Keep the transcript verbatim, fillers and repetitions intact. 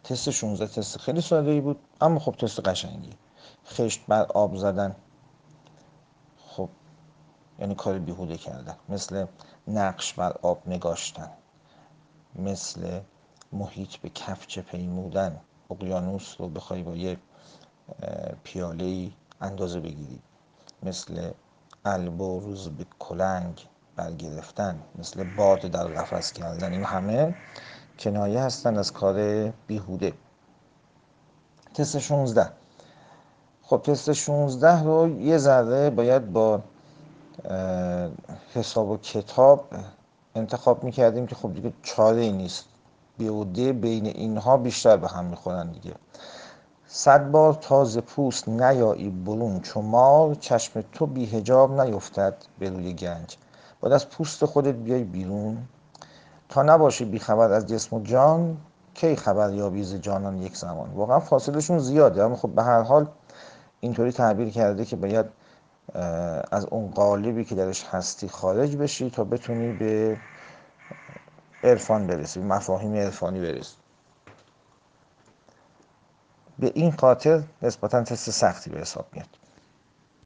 تست شانزده تست خیلی ساده ای بود، اما خب تست قشنگی. خشت بر آب زدن، خب یعنی کار بیهوده کردن، مثل نقش بر آب نگاشتن، مثل محیط به کفچه پیمودن. اقیانوس رو بخوای با یک پیاله اندازه بگیری، مثل البرز به کلنگ برگرفتن، مثل باد در قفس کردن. این همه کنایه هستن از کار بیهوده. تست شانزده، خب تست شانزده رو یه ذره باید با حساب و کتاب انتخاب میکردیم که خب دیگه چاره ای نیست، بی و د بین اینها بیشتر به هم میخورن دیگه. صد بار تازه پوست نیایی برون چو مار، چشم تو بی حجاب نیفتد به روی گنج. باید از پوست خودت بیای بیرون تا نباشی بی خبر از جسم و جان، کی خبر یابی ز جانان یک زمان. واقعا فاصلشون زیاده، اما خب به هر حال اینطوری تعبیر کرده که باید از اون قالبی که درش هستی خارج بشی تا بتونی به عرفان برسی، به مفاهیم عرفانی برسی. به این خاطر نسبتا تست سختی به حساب میاد.